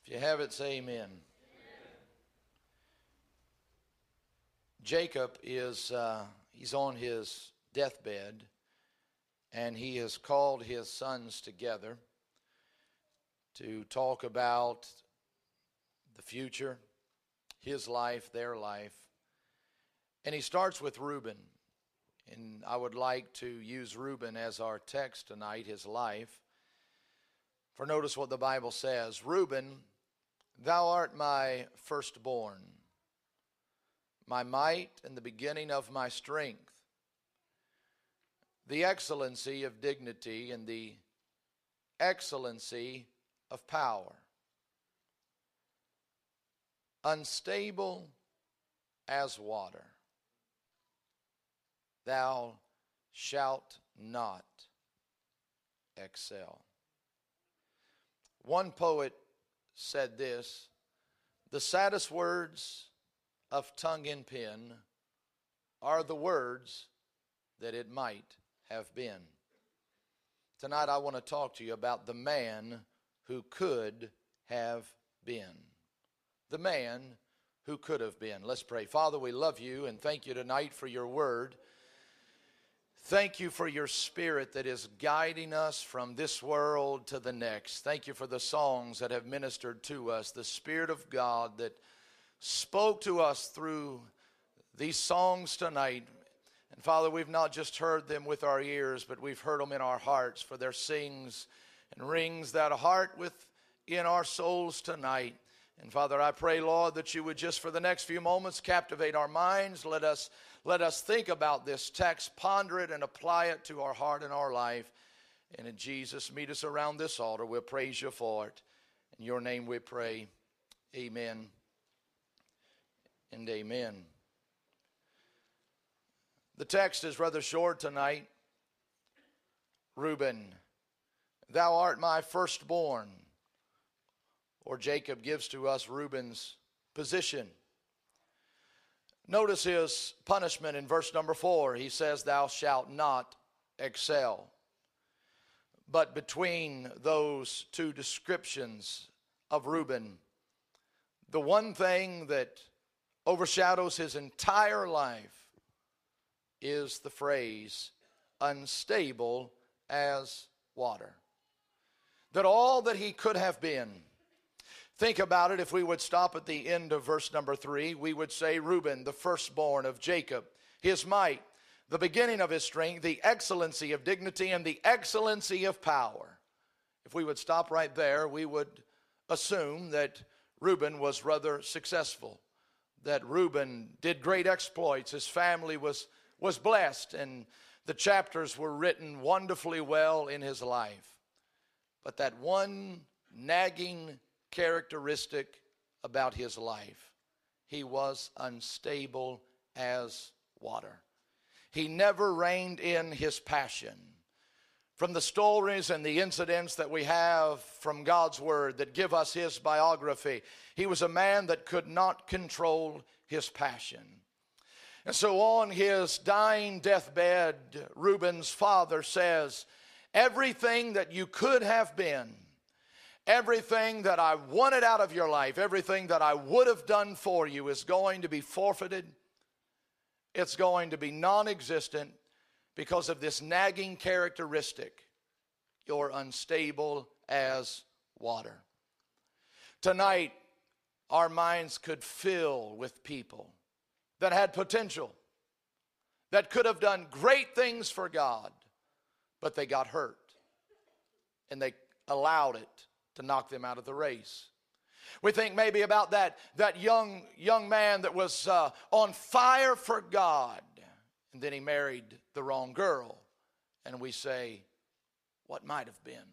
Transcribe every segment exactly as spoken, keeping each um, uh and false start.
If you have it, say amen. Amen. Jacob is, uh, he's on his deathbed, and he has called his sons together to talk about the future, his life, their life. And he starts with Reuben. And I would like to use Reuben as our text tonight, his life. For notice what the Bible says. Reuben, thou art my firstborn, my might and the beginning of my strength, the excellency of dignity and the excellency of power, unstable as water, thou shalt not excel. One poet said this: the saddest words of tongue and pen are the words that it might have been. Tonight I want to talk to you about the man who could have been. The man who could have been. Let's pray. Father, we love you and thank you tonight for your word. Thank you for your spirit that is guiding us from this world to the next. Thank you for the songs that have ministered to us, the Spirit of God that spoke to us through these songs tonight. And Father, we've not just heard them with our ears, but we've heard them in our hearts, for there sings and rings that heart within our souls tonight. And Father, I pray, Lord, that you would just for the next few moments captivate our minds. Let us Let us think about this text, ponder it, and apply it to our heart and our life. And in Jesus, meet us around this altar. We'll praise you for it. In your name we pray. Amen and amen. The text is rather short tonight. Reuben, thou art my firstborn. Or Jacob gives to us Reuben's position. Notice his punishment in verse number four. He says, thou shalt not excel. But between those two descriptions of Reuben, the one thing that overshadows his entire life is the phrase, unstable as water. That all that he could have been. Think about it. If we would stop at the end of verse number three, we would say Reuben, the firstborn of Jacob, his might, the beginning of his strength, the excellency of dignity, and the excellency of power. If we would stop right there, we would assume that Reuben was rather successful, that Reuben did great exploits. His family was, was blessed, and the chapters were written wonderfully well in his life. But that one nagging characteristic about his life: he was unstable as water. He never reined in his passion. From the stories and the incidents that we have from God's word that give us his biography, he was a man that could not control his passion. And so on his dying deathbed, Reuben's father says, everything that you could have been, everything that I wanted out of your life, everything that I would have done for you is going to be forfeited. It's going to be non-existent because of this nagging characteristic. You're unstable as water. Tonight, our minds could fill with people that had potential, that could have done great things for God, but they got hurt and they allowed it to knock them out of the race. We think maybe about that, that young, young man that was uh, on fire for God, and then he married the wrong girl, and we say, what might have been?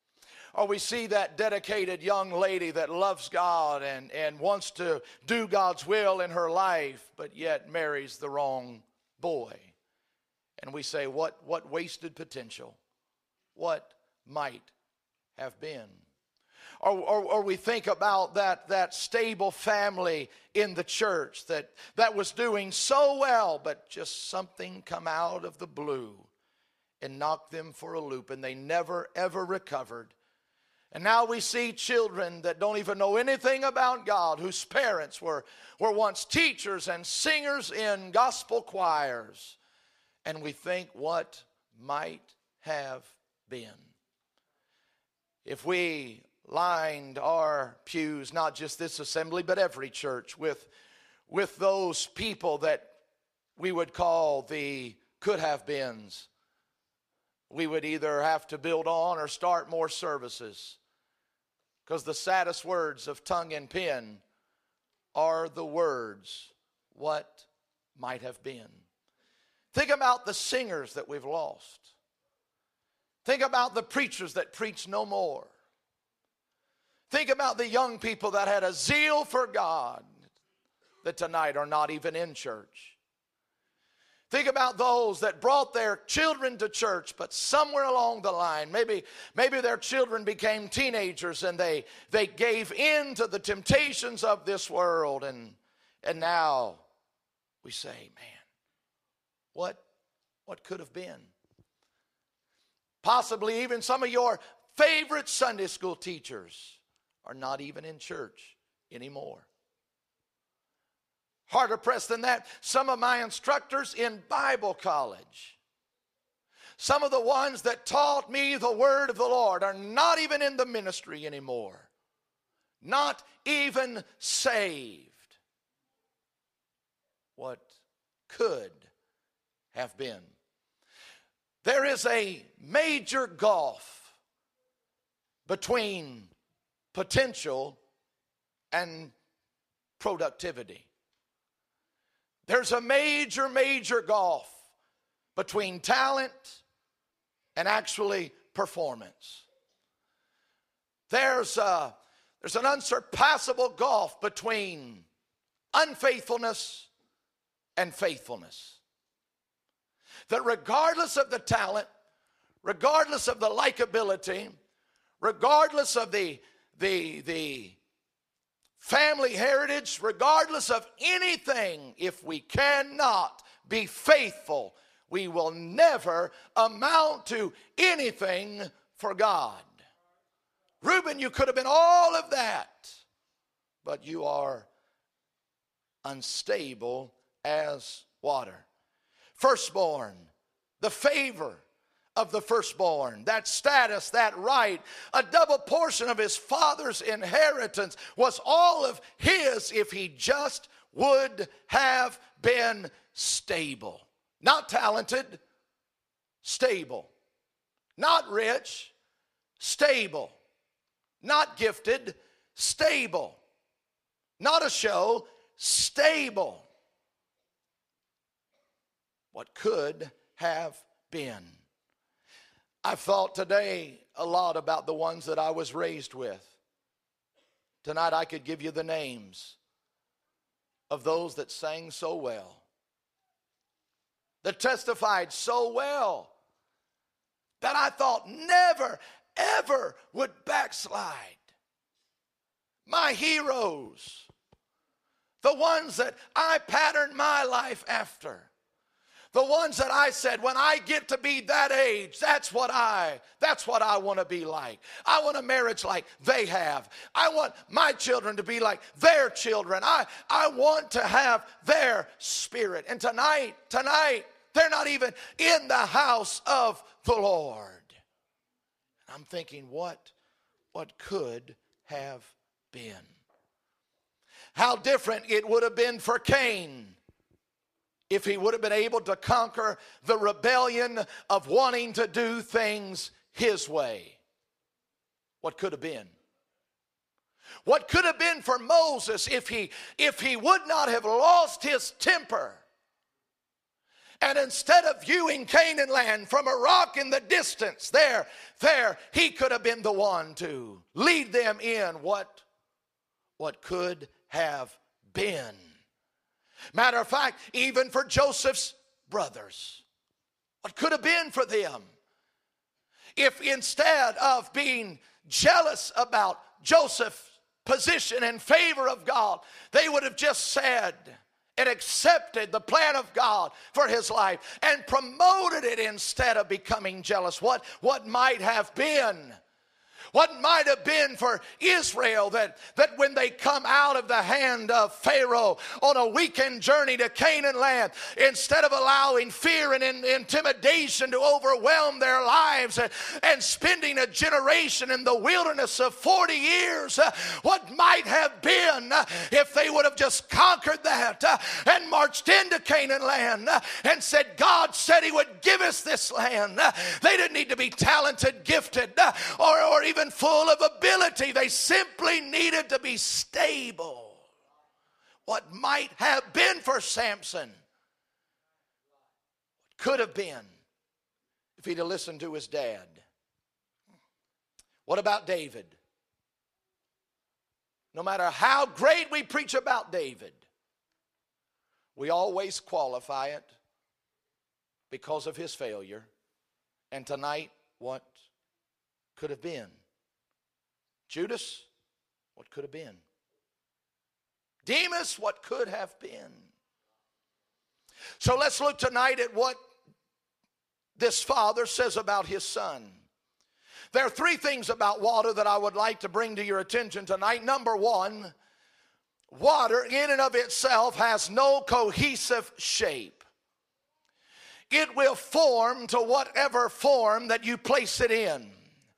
Or we see that dedicated young lady that loves God and, and wants to do God's will in her life, but yet marries the wrong boy. And we say, what, what wasted potential? What might have been? Or, or, or we think about that, that stable family in the church that, that was doing so well, but just something come out of the blue and knocked them for a loop, and they never, ever recovered. And now we see children that don't even know anything about God, whose parents were, were once teachers and singers in gospel choirs. And we think what might have been. If we lined our pews, not just this assembly, but every church, with, with those people that we would call the could have beens, we would either have to build on or start more services. Because the saddest words of tongue and pen are the words, what might have been. Think about the singers that we've lost. Think about the preachers that preach no more. Think about the young people that had a zeal for God that tonight are not even in church. Think about those that brought their children to church, but somewhere along the line, maybe, maybe their children became teenagers and they, they gave in to the temptations of this world. And, and now we say, man, what, what could have been? Possibly even some of your favorite Sunday school teachers are not even in church anymore. Harder pressed than that, some of my instructors in Bible college, some of the ones that taught me the word of the Lord are not even in the ministry anymore. Not even saved. What could have been? There is a major gulf between potential and productivity. There's a major, major gulf between talent and actually performance. There's a, there's an unsurpassable gulf between unfaithfulness and faithfulness. That regardless of the talent, regardless of the likability, regardless of the, the, the family heritage, regardless of anything, if we cannot be faithful, we will never amount to anything for God. Reuben, you could have been all of that, but you are unstable as water. Firstborn, the favor of the firstborn, that status, that right, a double portion of his father's inheritance was all of his if he just would have been stable. Not talented, stable. Not rich, stable. Not gifted, stable. Not a show, stable. What could have been? I've thought today a lot about the ones that I was raised with. Tonight I could give you the names of those that sang so well, that testified so well, that I thought never, ever would backslide. My heroes, the ones that I patterned my life after. The ones that I said, when I get to be that age, that's what I, that's what I want to be like. I want a marriage like they have. I want my children to be like their children. I, I want to have their spirit. And tonight, tonight, they're not even in the house of the Lord. I'm thinking, what, what could have been? How different it would have been for Cain if he would have been able to conquer the rebellion of wanting to do things his way. What could have been? What could have been for Moses if he, if he would not have lost his temper, and instead of viewing Canaan land from a rock in the distance, there, there, he could have been the one to lead them in. What, what could have been? Matter of fact, even for Joseph's brothers, what could have been for them if instead of being jealous about Joseph's position and favor of God, they would have just said and accepted the plan of God for his life and promoted it instead of becoming jealous? What, what might have been? What might have been for Israel, that, that when they come out of the hand of Pharaoh on a weekend journey to Canaan land, instead of allowing fear and in, intimidation to overwhelm their lives and, and spending a generation in the wilderness of forty years, uh, what might have been uh, if they would have just conquered that uh, and marched into Canaan land uh, and said, God said he would give us this land. Uh, they didn't need to be talented, gifted, uh, or, or even full of ability. They simply needed to be stable. What might have been for Samson could have been if he'd have listened to his dad. What about David? No matter how great we preach about David, we always qualify it because of his failure. And tonight, what could have been? Judas, what could have been? Demas, what could have been? So let's look tonight at what this father says about his son. There are three things about water that I would like to bring to your attention tonight. Number one, water in and of itself has no cohesive shape. It will form to whatever form that you place it in.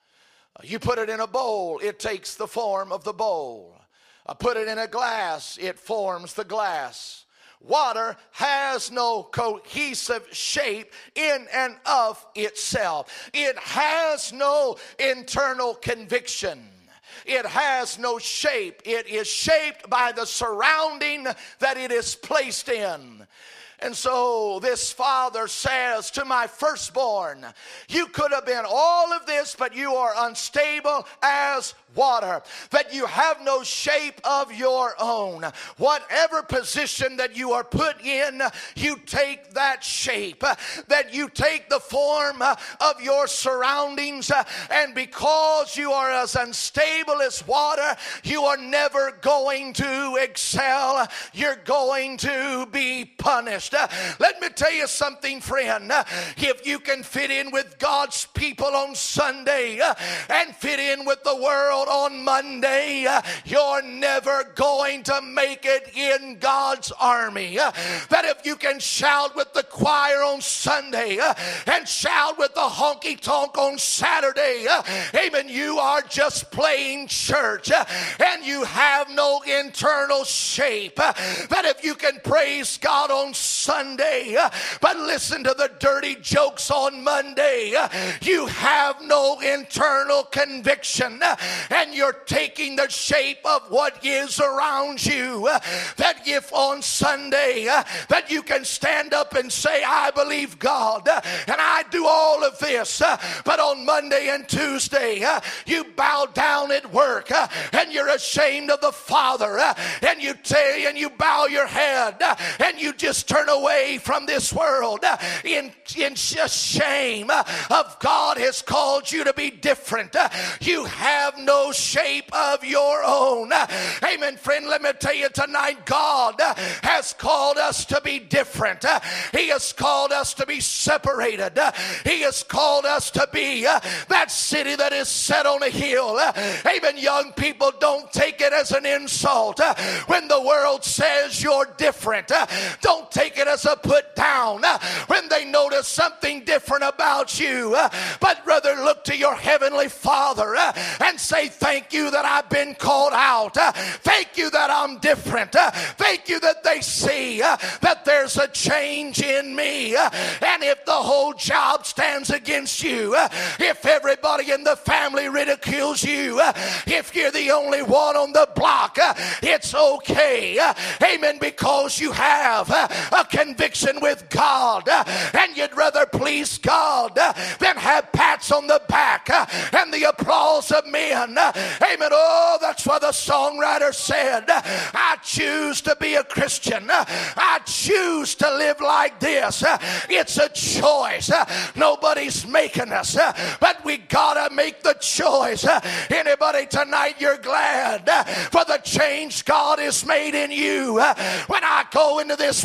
You put it in a bowl, it takes the form of the bowl. I put it in a glass, it forms the glass. Water has no cohesive shape in and of itself. It has no internal conviction. It has no shape. It is shaped by the surrounding that it is placed in. And so this father says to my firstborn, you could have been all of this, but you are unstable as water, that you have no shape of your own. Whatever position that you are put in, you take that shape, that you take the form of your surroundings, and because you are as unstable as water, you are never going to excel. You're going to be punished. Let me tell you something, friend. If you can fit in with God's people on Sunday and fit in with the world on Monday, you're never going to make it in God's army. That if you can shout with the choir on Sunday and shout with the honky-tonk on Saturday, amen, you are just playing church and you have no internal shape. That if you can praise God on Sunday but listen to the dirty jokes on Monday, you have no internal conviction and you're taking the shape of what is around you. That if on Sunday that you can stand up and say, I believe God and I do all of this, but on Monday and Tuesday you bow down at work and you're ashamed of the Father and you tell and you bow your head and you just turn away from this world in, in just shame of God has called you to be different. You have no shape of your own. Amen, friend. Let me tell you tonight, God has called us to be different. He has called us to be separated. He has called us to be that city that is set on a hill. Amen. Young people, don't take it as an insult when the world says you're different. Don't take it as a put down when they notice something different about you, but rather look to your heavenly Father and say, thank you that I've been called out. Thank you that I'm different. Thank you that they see that there's a change in me. And if the whole job stands against you, if everybody in the family ridicules you, if you're the only one on the block, it's okay. Amen, because you have a conviction with God and you'd rather please God than have pats on the back and the applause of men. Amen. Oh, that's why the songwriter said, I choose to be a Christian. I choose to live like this. It's a choice. Nobody's making us, but we gotta make the choice. Anybody tonight, you're glad for the change God has made in you. When I go into this world,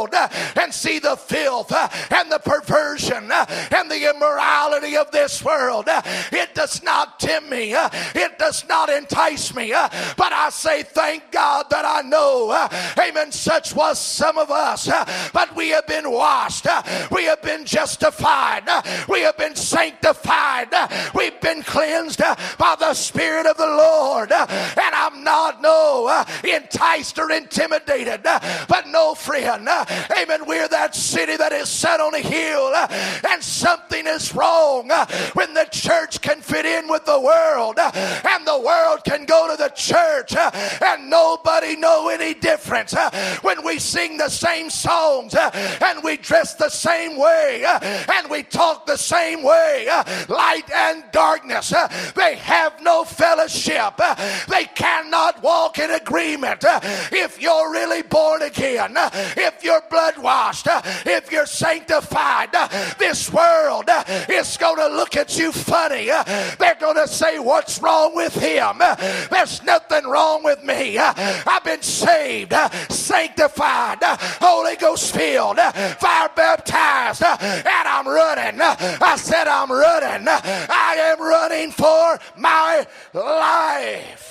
world and see the filth and the perversion and the immorality of this world. It does not tempt me. It does not entice me. But I say, thank God that I know, amen, such was some of us. But we have been washed. We have been justified. We have been sanctified. We've been cleansed by the Spirit of the Lord. And I'm not, no, enticed or intimidated. But no, friend, amen, we're that city that is set on a hill. And something is wrong when the church can fit in with the world. And the world can go to the church and nobody know any difference. When we sing the same songs and we dress the same way and we talk the same way, light and darkness, they have no fellowship. They cannot walk in agreement. If you're really born again, if you're blood washed, if you're sanctified, this world is going to look at you funny. They're going to say, what's wrong with him? There's nothing wrong with me. I've been saved, sanctified, Holy Ghost filled, fire baptized, and I'm running. I said I'm running. I am running for my life.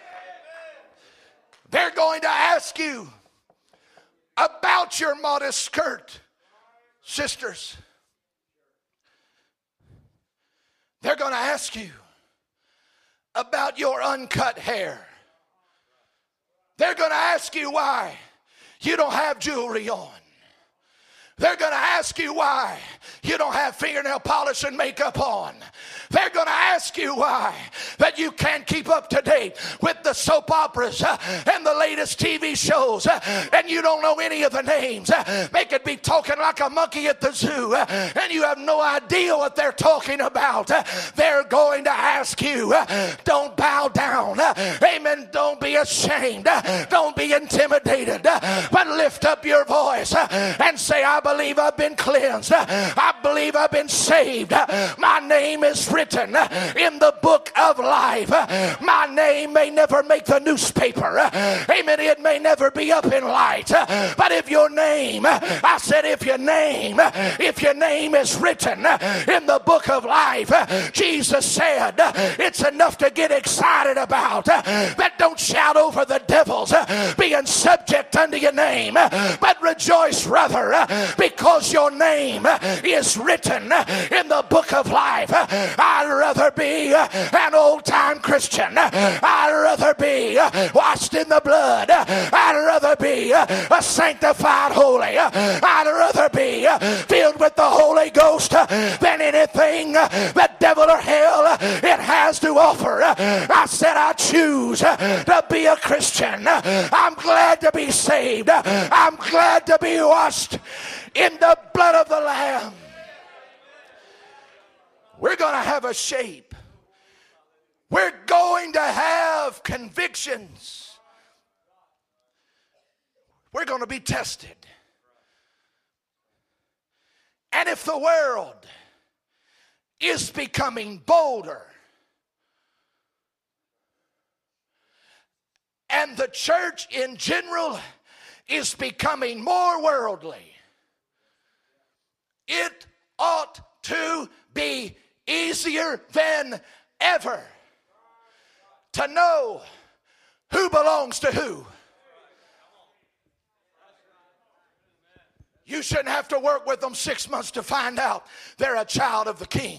They're going to ask you about your modest skirt, sisters. They're going to ask you about your uncut hair. They're going to ask you why you don't have jewelry on. They're going to ask you why you don't have fingernail polish and makeup on. They're going to ask you why that you can't keep up to date with the soap operas uh, and the latest T V shows uh, and you don't know any of the names. Uh, they could be talking like a monkey at the zoo uh, and you have no idea what they're talking about. Uh, they're going to ask you, uh, don't bow down. Uh, amen. Don't be ashamed. Uh, don't be intimidated. Uh, but lift up your voice uh, and say, I believe I've been cleansed. Uh, I believe I've been saved. Uh, my name is written in the book of life. My name may never make the newspaper. Amen. It may never be up in light. But if your name, I said if your name, if your name is written in the book of life, Jesus said it's enough to get excited about. That don't shout over the devils being subject unto your name, but rejoice rather because your name is written in the book of life. I'd rather be an old-time Christian. I'd rather be washed in the blood. I'd rather be a sanctified holy. I'd rather be filled with the Holy Ghost than anything that devil or hell it has to offer. I said I choose to be a Christian. I'm glad to be saved. I'm glad to be washed in the blood of the Lamb. We're going to have a shape. We're going to have convictions. We're going to be tested. And if the world is becoming bolder and the church in general is becoming more worldly, it ought to be easier than ever to know who belongs to who. You shouldn't have to work with them six months to find out they're a child of the King.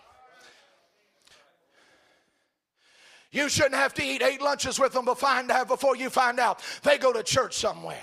You shouldn't have to eat eight lunches with them to find out before you find out they go to church somewhere.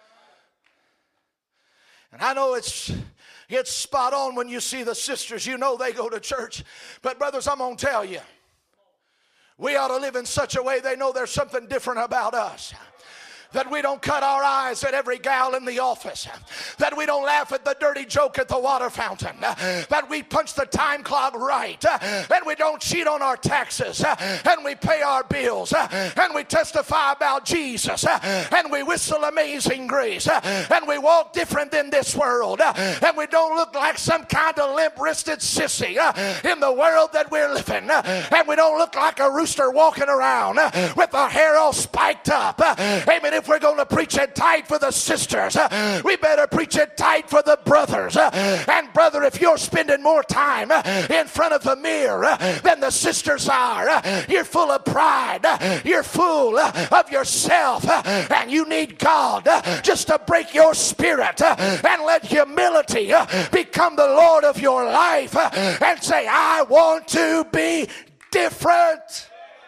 And I know it's It's spot on when you see the sisters. You know they go to church. But brothers, I'm going to tell you, we ought to live in such a way they know there's something different about us. That we don't cut our eyes at every gal in the office. That we don't laugh at the dirty joke at the water fountain. That we punch the time clock right. And we don't cheat on our taxes. And we pay our bills. And we testify about Jesus. And we whistle Amazing Grace. And we walk different than this world. And we don't look like some kind of limp-wristed sissy in the world that we're living. And we don't look like a rooster walking around with our hair all spiked up. Amen. if we're going to preach it tight for the sisters, uh, we better preach it tight for the brothers. Uh, and brother, if you're spending more time uh, in front of the mirror uh, than the sisters are, uh, you're full of pride. Uh, you're full uh, of yourself. Uh, and you need God uh, just to break your spirit uh, and let humility uh, become the Lord of your life uh, and say, I want to be different.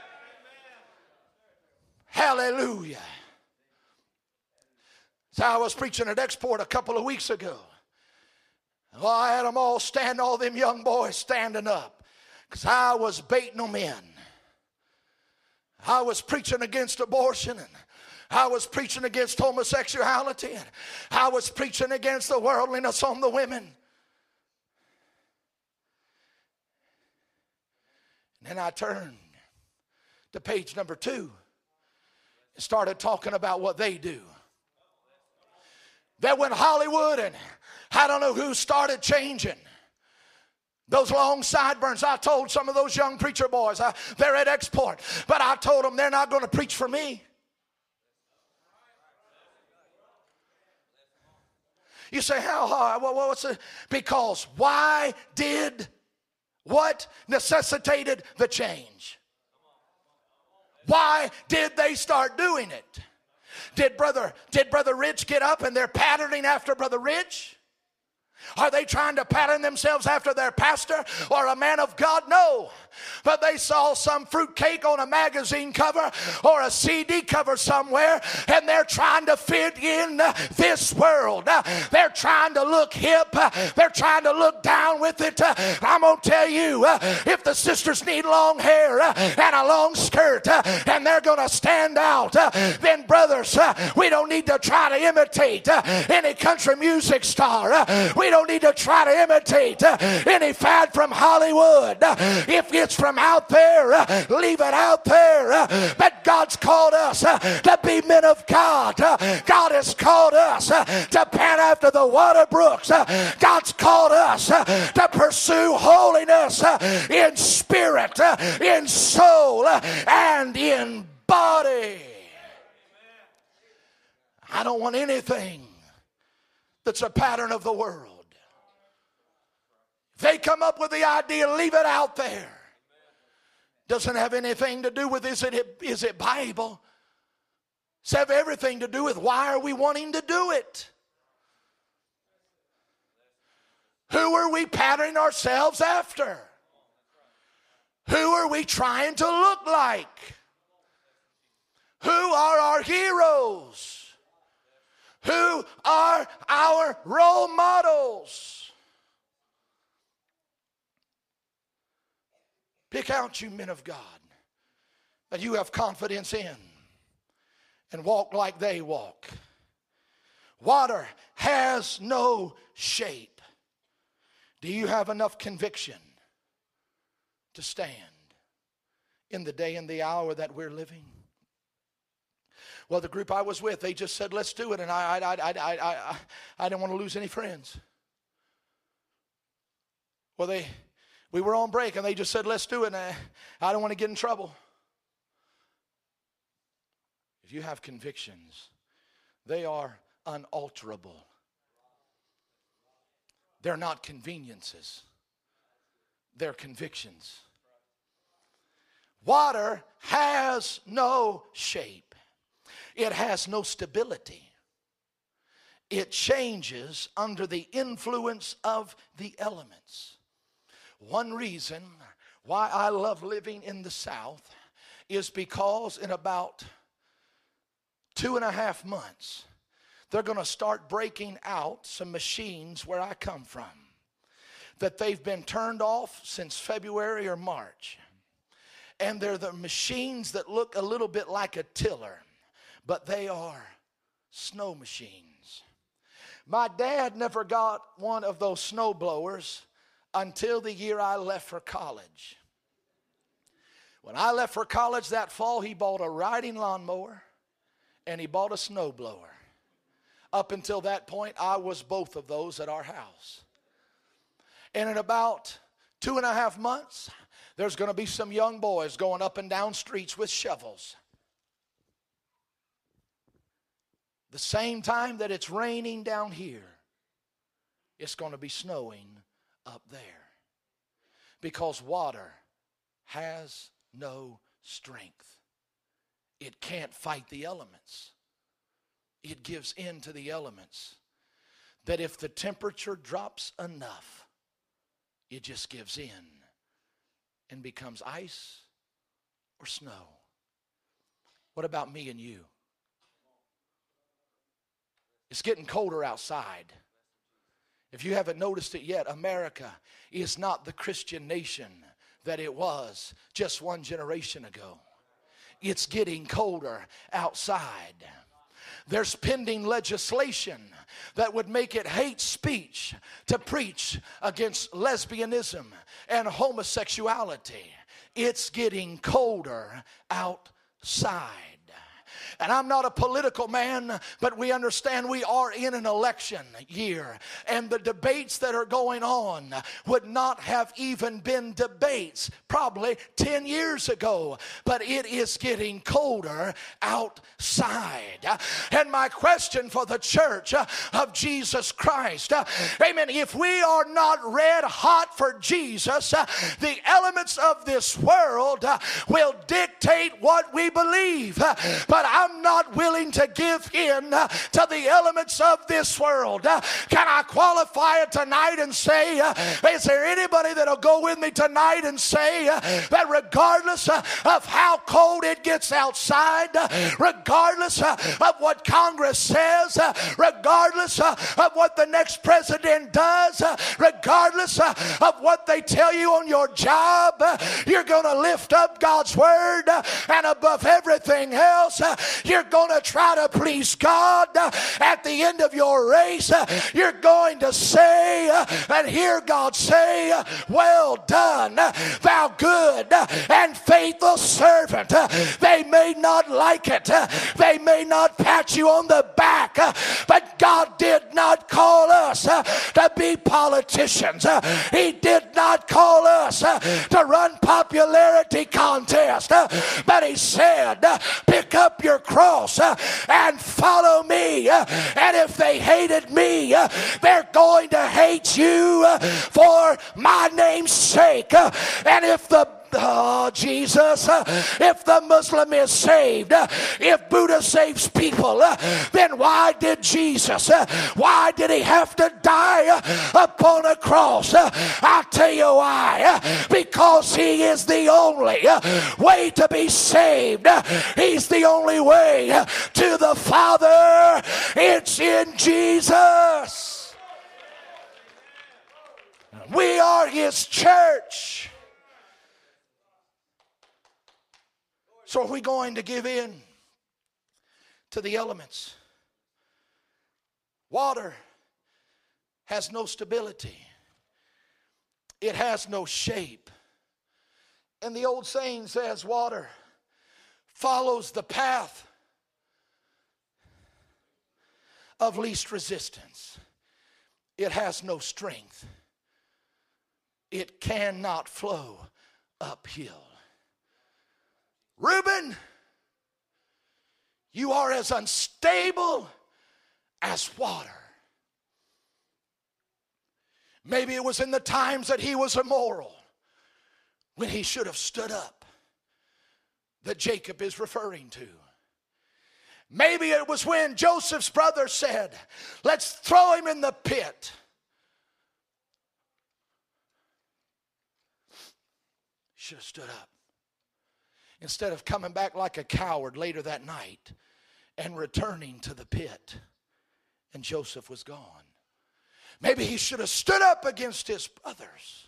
Hallelujah. So I was preaching at Export a couple of weeks ago. Well, I had them all stand, all them young boys standing up, because I was baiting them in. I was preaching against abortion, and I was preaching against homosexuality, and I was preaching against the worldliness on the women. And then I turned to page number two and started talking about what they do. That when Hollywood and I don't know who started changing those long sideburns, I told some of those young preacher boys, I, they're at Export, but I told them they're not going to preach for me. You say, how hard? Well, what's it? Because why did, what necessitated the change? Why did they start doing it? Did brother, did Brother Rich get up and they're patterning after Brother Rich? Are they trying to pattern themselves after their pastor or a man of God? No. But they saw some fruitcake on a magazine cover or a C D cover somewhere, and they're trying to fit in this world. They're trying to look hip. They're trying to look down with it. I'm going to tell you, if the sisters need long hair and a long skirt and they're going to stand out, then brothers, we don't need to try to imitate any country music star. We don't need to try to imitate any fad from Hollywood. If it's from out there, leave it out there. But God's called us to be men of God. God has called us to pant after the water brooks. God's called us to pursue holiness in spirit, in soul, and in body. I don't want anything that's a pattern of the world. They come up with the idea, leave it out there. Doesn't have anything to do with is it, is it Bible. It's have everything to do with why are we wanting to do it. Who are we patterning ourselves after? Who are we trying to look like? Who are our heroes? Who are our role models? Pick out you men of God that you have confidence in and walk like they walk. Water has no shape. Do you have enough conviction to stand in the day and the hour that we're living? Well, the group I was with, they just said, let's do it. And I, I, I, I, I, I didn't want to lose any friends. Well, they... We were on break and they just said, let's do it. And I, I don't want to get in trouble. If you have convictions, they are unalterable. They're not conveniences. They're convictions. Water has no shape. It has no stability. It changes under the influence of the elements. One reason why I love living in the South is because in about two and a half months, they're going to start breaking out some machines where I come from that they've been turned off since February or March. And they're the machines that look a little bit like a tiller, but they are snow machines. My dad never got one of those snow blowers until the year I left for college. When I left for college that fall, he bought a riding lawnmower and he bought a snow blower. Up until that point, I was both of those at our house. And in about two and a half months, there's going to be some young boys going up and down streets with shovels. the same time that it's raining down here, it's going to be snowing up there. Because water has no strength. It can't fight the elements. It gives in to the elements. That if the temperature drops enough, it just gives in and becomes ice or snow. What about me and you? It's getting colder outside. If you haven't noticed it yet, America is not the Christian nation that it was just one generation ago. It's getting colder outside. There's pending legislation that would make it hate speech to preach against lesbianism and homosexuality. It's getting colder outside. And I'm not a political man, but we understand we are in an election year. And the debates that are going on would not have even been debates probably ten years ago. But it is getting colder outside. And my question for the church of Jesus Christ, amen, if we are not red hot for Jesus, the elements of this world will dictate what we believe. But I'm not willing to give in to the elements of this world. Can I qualify it tonight and say, is there anybody that'll go with me tonight and say that regardless of how cold it gets outside, regardless of what Congress says, regardless of what the next president does, regardless of what they tell you on your job, you're going to lift up God's word, and above everything else, you're going to try to please God. At the end of your race, you're going to say and hear God say, well done, thou good and faithful servant. They may not like it. They may not pat you on the back, but God did not call us to be politicians. He did not call us to run popularity contests, but He said, pick up your cross and follow me. And if they hated me, they're going to hate you for my name's sake. And if the Oh, Jesus, if the Muslim is saved, if Buddha saves people, then why did Jesus, why did He have to die upon a cross? I'll tell you why. Because He is the only way to be saved. He's the only way to the Father. It's in Jesus. We are His church. So are we going to give in to the elements? Water has no stability. It has no shape. And the old saying says water follows the path of least resistance. It has no strength. It cannot flow uphill. Reuben, you are as unstable as water. Maybe it was in the times that he was immoral, when he should have stood up, that Jacob is referring to. Maybe it was when Joseph's brother said, let's throw him in the pit. Should have stood up. Instead of coming back like a coward later that night and returning to the pit, and Joseph was gone. Maybe he should have stood up against his brothers.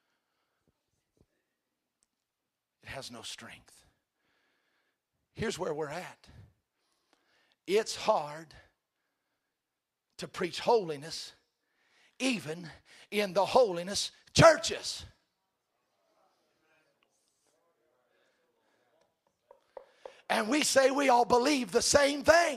It has no strength. Here's where we're at. It's hard to preach holiness even in the holiness churches. And we say we all believe the same thing.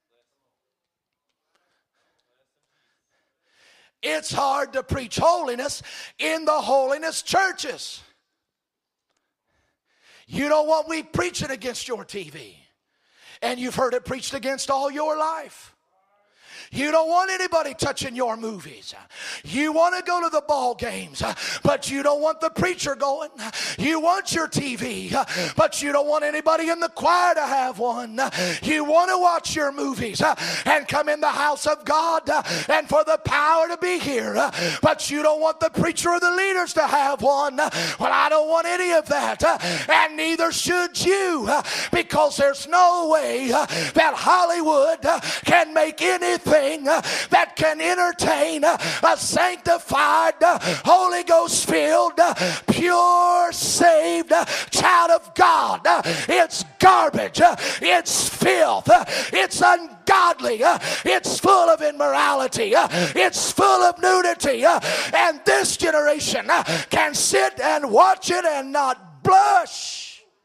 It's hard to preach holiness in the holiness churches. You don't want me preaching against your T V. And you've heard it preached against all your life. You don't want anybody touching your movies. You want to go to the ball games, but you don't want the preacher going. You want your T V, but you don't want anybody in the choir to have one. You want to watch your movies and come in the house of God and for the power to be here, but you don't want the preacher or the leaders to have one. Well, I don't want any of that, and neither should you, because there's no way that Hollywood can make anything that can entertain a sanctified, Holy Ghost filled, pure, saved child of God. It's garbage, it's filth, it's ungodly, it's full of immorality, it's full of nudity, and this generation can sit and watch it and not blush.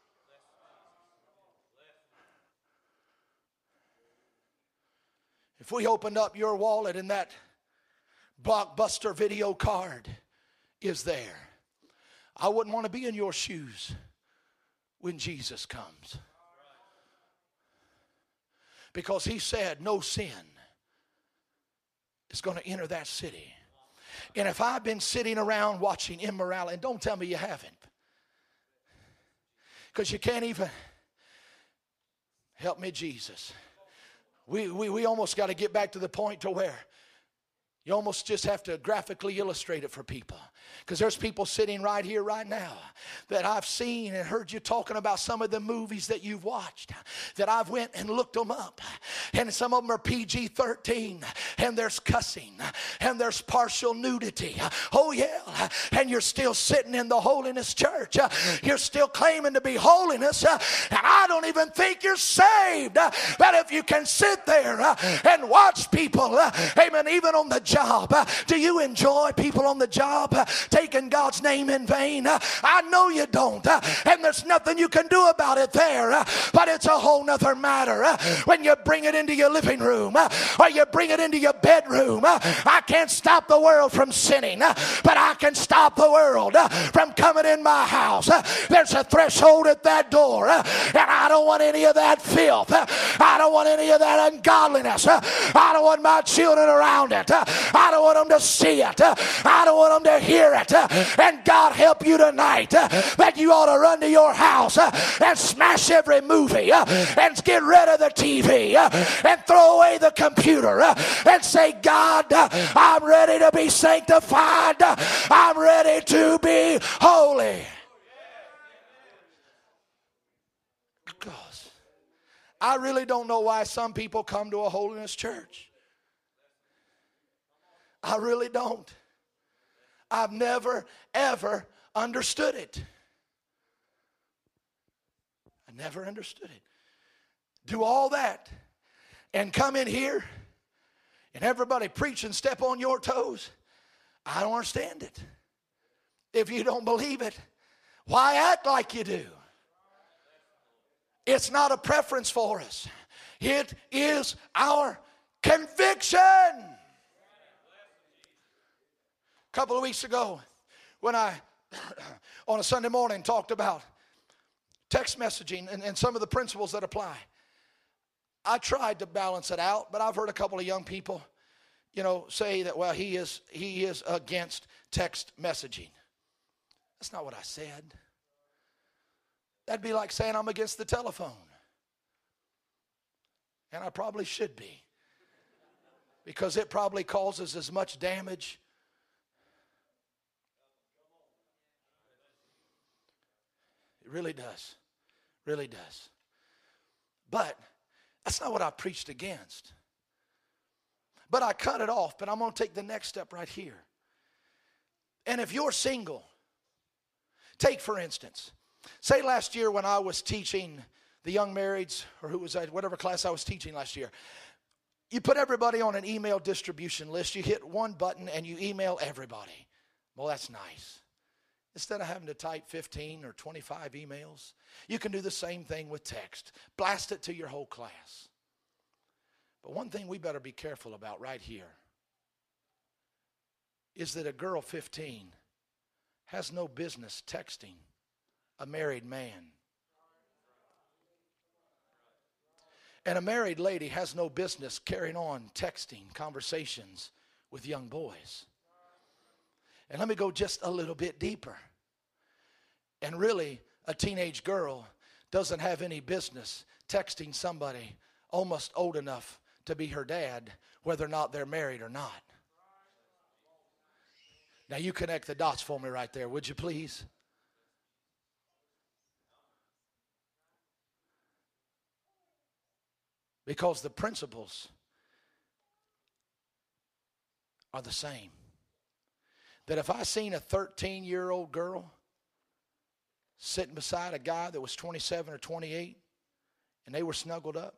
If we opened up your wallet and that Blockbuster video card is there, I wouldn't want to be in your shoes when Jesus comes. Because he said no sin is going to enter that city. And if I've been sitting around watching immorality, and don't tell me you haven't, because you can't even, help me Jesus. We, we, we almost got to get back to the point to where you almost just have to graphically illustrate it for people. Because there's people sitting right here right now that I've seen and heard you talking about some of the movies that you've watched, that I've went and looked them up. And some of them are P G thirteen, and there's cussing, and there's partial nudity. Oh yeah, and you're still sitting in the holiness church. You're still claiming to be holiness, and I don't even think you're saved. But if you can sit there and watch people, amen, even on the job. Do you enjoy people on the job taking God's name in vain? I know you don't, and there's nothing you can do about it there, but it's a whole nother matter when you bring it into your living room or you bring it into your bedroom. I can't stop the world from sinning, but I can stop the world from coming in my house. There's a threshold at that door, and I don't want any of that filth. I don't want any of that ungodliness. I don't want my children around it. I don't want them to see it. I don't want them to hear it. And God help you tonight that you ought to run to your house and smash every movie and get rid of the T V and throw away the computer and say, God, I'm ready to be sanctified. I'm ready to be holy. Because I really don't know why some people come to a holiness church. I really don't. I've never, ever understood it. I never understood it. Do all that and come in here and everybody preach and step on your toes. I don't understand it. If you don't believe it, why act like you do? It's not a preference for us. It is our conviction. A couple of weeks ago, when I, on a Sunday morning, talked about text messaging and, and some of the principles that apply, I tried to balance it out, but I've heard a couple of young people, you know, say that, well, he is, he is against text messaging. That's not what I said. That'd be like saying I'm against the telephone. And I probably should be, because it probably causes as much damage. It really does. Really does. But that's not what I preached against. But I cut it off, but I'm going to take the next step right here. And if you're single, take for instance, say last year when I was teaching the young marrieds, or who was that, whatever class I was teaching last year, you put everybody on an email distribution list. You hit one button and you email everybody. Well, that's nice. Instead of having to type fifteen or twenty-five emails, you can do the same thing with text. Blast it to your whole class. But one thing we better be careful about right here is that a girl fifteen has no business texting a married man. And a married lady has no business carrying on texting conversations with young boys. And let me go just a little bit deeper. And really, a teenage girl doesn't have any business texting somebody almost old enough to be her dad, whether or not they're married or not. Now you connect the dots for me right there, would you please? Because the principles are the same. That if I seen a thirteen-year-old girl sitting beside a guy that was twenty-seven or twenty-eight and they were snuggled up,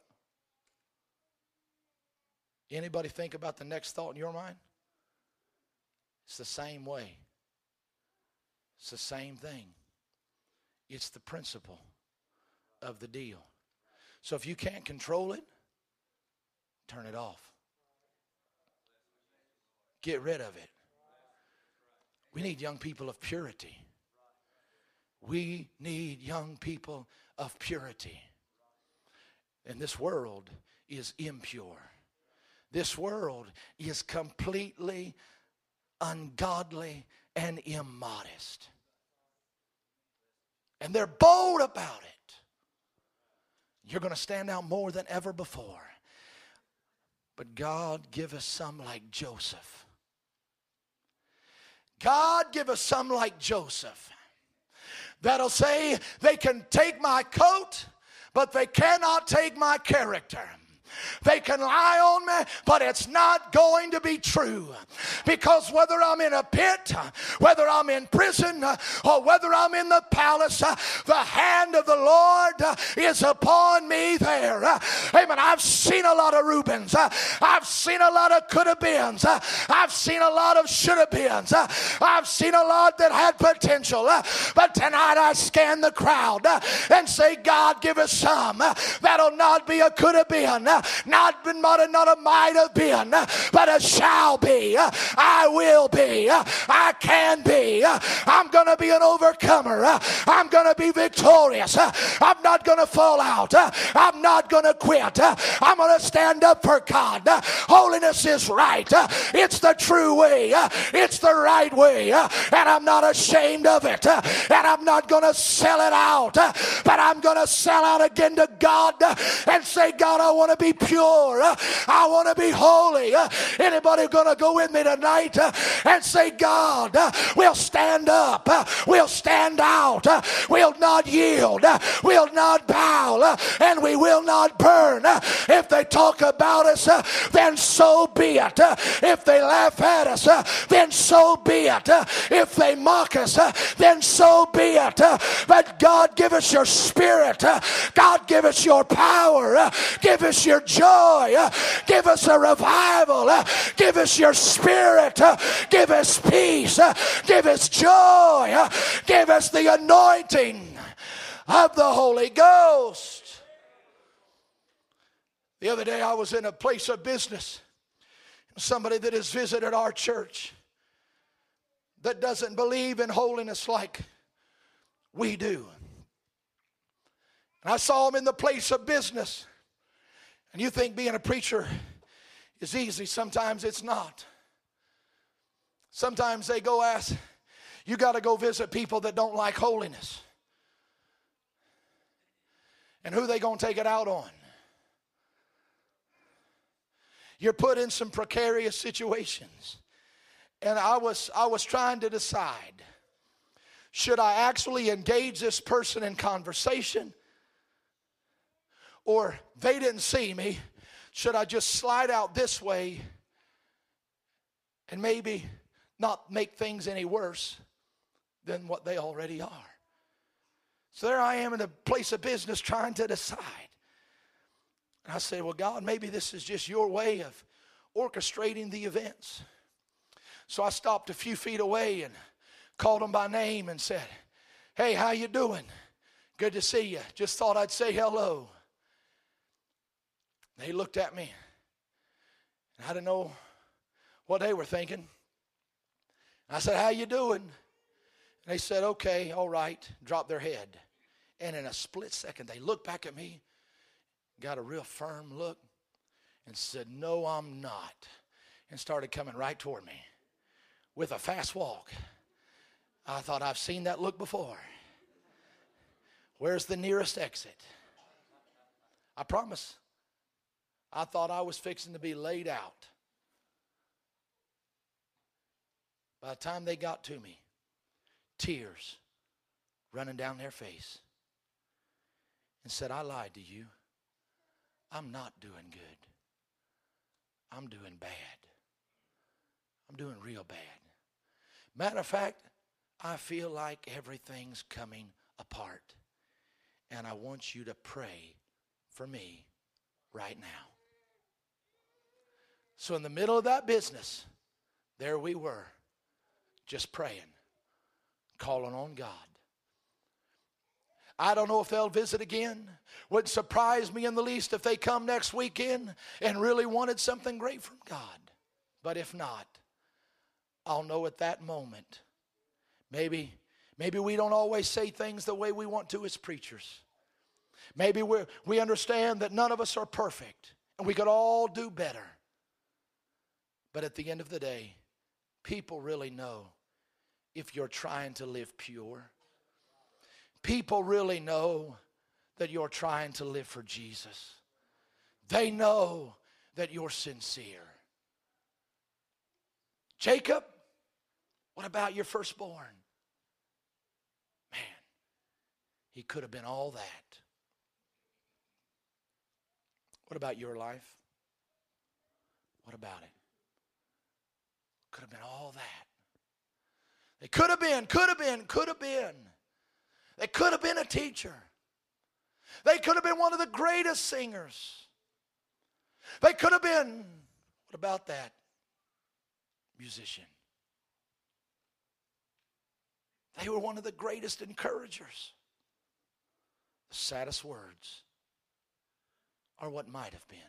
anybody think about the next thought in your mind? It's the same way. It's the same thing. It's the principle of the deal. So if you can't control it, turn it off. Get rid of it. We need young people of purity. We need young people of purity. And this world is impure. This world is completely ungodly and immodest. And they're bold about it. You're going to stand out more than ever before. But God, give us some like Joseph. God, give us some like Joseph. That'll say, they can take my coat, but they cannot take my character. They can lie on me, but it's not going to be true. Because whether I'm in a pit, whether I'm in prison, or whether I'm in the palace, the hand of the Lord is upon me there. Amen. I've seen a lot of Reubens. I've seen a lot of could have beens. I've seen a lot of should have beens. I've seen a lot that had potential. But tonight I scan the crowd and say, God, give us some that'll not be a could have been. Not been, not, not a might have been, but a shall be. I will be. I can be. I'm going to be an overcomer. I'm going to be victorious. I'm not going to fall out. I'm not going to quit. I'm going to stand up for God. Holiness is right. It's the true way. It's the right way. And I'm not ashamed of it. And I'm not going to sell it out. But I'm going to sell out again to God and say, God, I want to be pure. I want to be holy. Anybody going to go with me tonight and say, God, we'll stand up. We'll stand out. We'll not yield. We'll not bow. And we will not burn. If they talk about us, then so be it. If they laugh at us, then so be it. If they mock us, then so be it. But God, give us your spirit. God, give us your power. Give us your joy. Give us a revival. Give us your spirit. Give us peace. Give us joy. Give us the anointing of the Holy Ghost. The other day I was in a place of business. Somebody that has visited our church that doesn't believe in holiness like we do. And I saw him in the place of business. And you think being a preacher is easy. Sometimes it's not. Sometimes they go ask, you got to go visit people that don't like holiness. And who they going to take it out on? You're put in some precarious situations. And I was, I was trying to decide, should I actually engage this person in conversation? Or they didn't see me. Should I just slide out this way and maybe not make things any worse than what they already are? So there I am in a place of business trying to decide. And I said, well, God, maybe this is just your way of orchestrating the events. So I stopped a few feet away and called them by name and said, hey, how you doing? Good to see you. Just thought I'd say hello. They looked at me, and I didn't know what they were thinking. I said, how you doing? And they said, okay, all right, dropped their head. And in a split second, they looked back at me, got a real firm look and said, "No, I'm not," and started coming right toward me with a fast walk. I thought, I've seen that look before. Where's the nearest exit? I promise. I thought I was fixing to be laid out. By the time they got to me, tears running down their face, and said, "I lied to you. I'm not doing good. I'm doing bad. I'm doing real bad. Matter of fact, I feel like everything's coming apart. And I want you to pray for me right now." So in the middle of that business, there we were, just praying, calling on God. I don't know if they'll visit again. Wouldn't surprise me in the least if they come next weekend and really wanted something great from God. But if not, I'll know at that moment. Maybe, maybe we don't always say things the way we want to as preachers. Maybe we we understand that none of us are perfect and we could all do better. But at the end of the day, people really know if you're trying to live pure. People really know that you're trying to live for Jesus. They know that you're sincere. Jacob, what about your firstborn? Man, he could have been all that. What about your life? What about it? Could have been all that. They could have been, could have been, could have been. They could have been a teacher. They could have been one of the greatest singers. They could have been, what about that? Musician. They were one of the greatest encouragers. The saddest words are what might have been.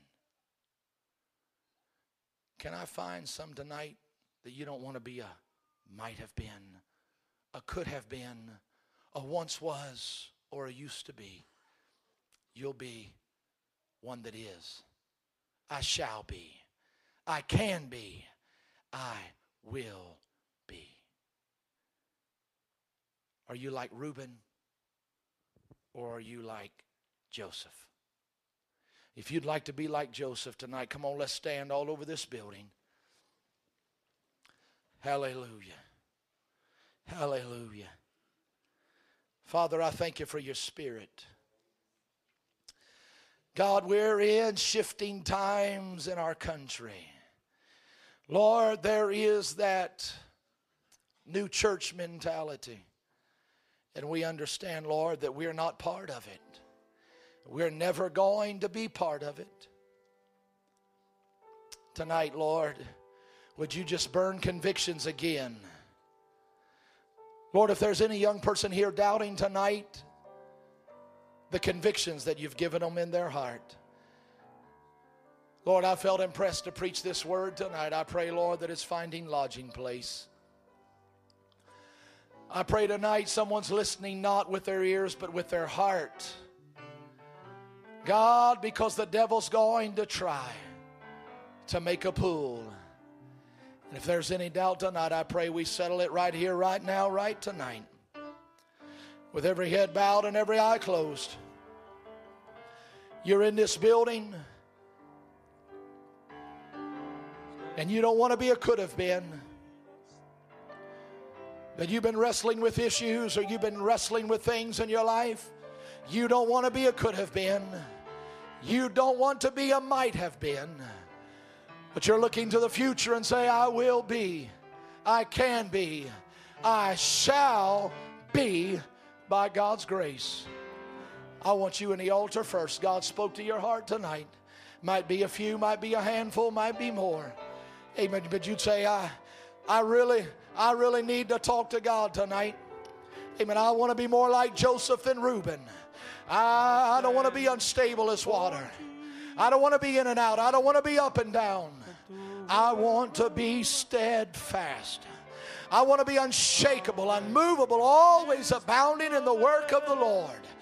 Can I find some tonight that you don't want to be a might have been, a could have been, a once was, or a used to be? You'll be one that is. I shall be. I can be. I will be. Are you like Reuben, or are you like Joseph? If you'd like to be like Joseph tonight, come on, let's stand all over this building. Hallelujah. Hallelujah. Father, I thank you for your Spirit. God, we're in shifting times in our country. Lord, there is that new church mentality. And we understand, Lord, that we're not part of it. We're never going to be part of it. Tonight, Lord, would you just burn convictions again? Lord, if there's any young person here doubting tonight the convictions that you've given them in their heart, Lord, I felt impressed to preach this word tonight. I pray, Lord, that it's finding lodging place. I pray tonight someone's listening not with their ears but with their heart. God, because the devil's going to try to make a pool. And if there's any doubt tonight, I pray we settle it right here, right now, right tonight. With every head bowed and every eye closed. You're in this building and you don't want to be a could have been. That you've been wrestling with issues or you've been wrestling with things in your life. You don't want to be a could have been. You don't want to be a might have been. But you're looking to the future and say, I will be, I can be, I shall be by God's grace. I want you in the altar first. God spoke to your heart tonight. Might be a few, might be a handful, might be more. Amen. But you'd say, I, I really, I really need to talk to God tonight. Amen. I want to be more like Joseph than Reuben. I, I don't want to be unstable as water. I don't want to be in and out. I don't want to be up and down. I want to be steadfast. I want to be unshakable, unmovable, always abounding in the work of the Lord.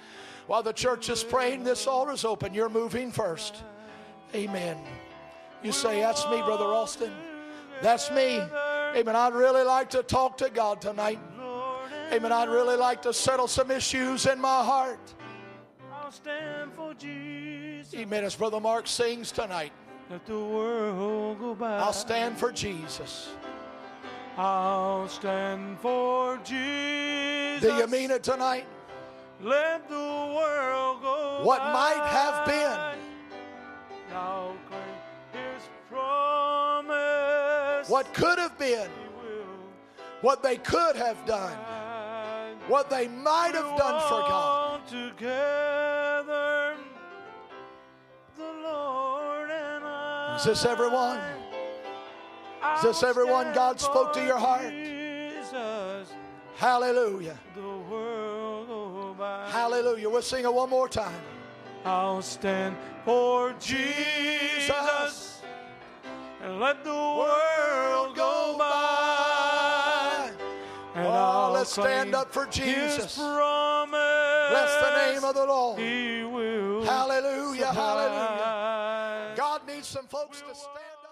While the church is praying, this altar is open. You're moving first. Amen. You say, that's me, Brother Austin. That's me. Amen. I'd really like to talk to God tonight. Amen. I'd really like to settle some issues in my heart. I'll stand for Jesus. Amen. As Brother Mark sings tonight, Let the world go by. I'll stand for Jesus. I'll stand for Jesus. Do you mean it tonight? Let the world go What by. might have been, Now claim His promise. what could have been, He will what they could have done, guide. what they might have done for God. Walk together, the Lord and I. Is this everyone? Is this I'll everyone? stand God spoke to your for heart. Jesus, Hallelujah. the world go by. Hallelujah. We'll sing it one more time. I'll stand for Jesus, Jesus and let the world go by. And Oh, I'll let's stand claim up for His Jesus. promise. Bless the name of the Lord. He will Hallelujah. supply. Hallelujah. God needs some folks to stand up.